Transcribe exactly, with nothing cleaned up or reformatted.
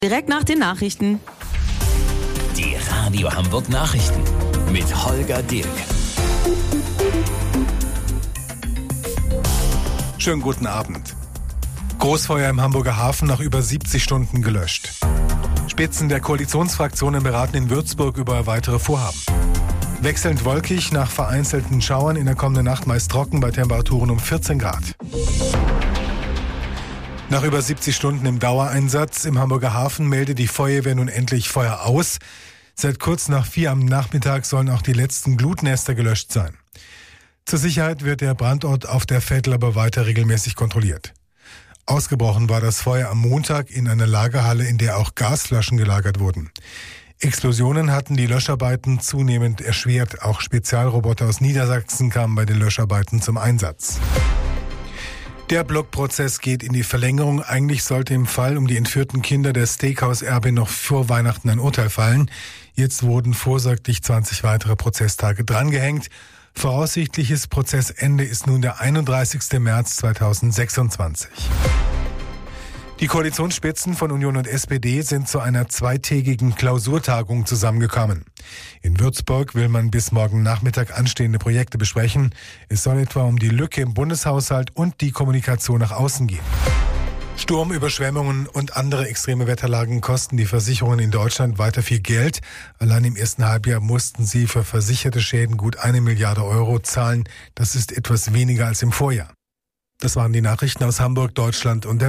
Direkt nach den Nachrichten. Die Radio Hamburg Nachrichten mit Holger Dirk. Schönen guten Abend. Großfeuer im Hamburger Hafen nach über siebzig Stunden gelöscht. Spitzen der Koalitionsfraktionen beraten in Würzburg über weitere Vorhaben. Wechselnd wolkig nach vereinzelten Schauern, in der kommenden Nacht meist trocken bei Temperaturen um vierzehn Grad. Nach über siebzig Stunden im Dauereinsatz im Hamburger Hafen meldet die Feuerwehr nun endlich Feuer aus. Seit kurz nach vier am Nachmittag sollen auch die letzten Glutnester gelöscht sein. Zur Sicherheit wird der Brandort auf der Vettel aber weiter regelmäßig kontrolliert. Ausgebrochen war das Feuer am Montag in einer Lagerhalle, in der auch Gasflaschen gelagert wurden. Explosionen hatten die Löscharbeiten zunehmend erschwert. Auch Spezialroboter aus Niedersachsen kamen bei den Löscharbeiten zum Einsatz. Der Blockprozess geht in die Verlängerung. Eigentlich sollte im Fall um die entführten Kinder der Steakhouse-Erbe noch vor Weihnachten ein Urteil fallen. Jetzt wurden vorsorglich zwanzig weitere Prozesstage drangehängt. Voraussichtliches Prozessende ist nun der einunddreißigster März zweitausendsechsundzwanzig. Die Koalitionsspitzen von Union und S P D sind zu einer zweitägigen Klausurtagung zusammengekommen. In Würzburg will man bis morgen Nachmittag anstehende Projekte besprechen. Es soll etwa um die Lücke im Bundeshaushalt und die Kommunikation nach außen gehen. Sturm, Überschwemmungen und andere extreme Wetterlagen kosten die Versicherungen in Deutschland weiter viel Geld. Allein im ersten Halbjahr mussten sie für versicherte Schäden gut eine Milliarde Euro zahlen. Das ist etwas weniger als im Vorjahr. Das waren die Nachrichten aus Hamburg, Deutschland und der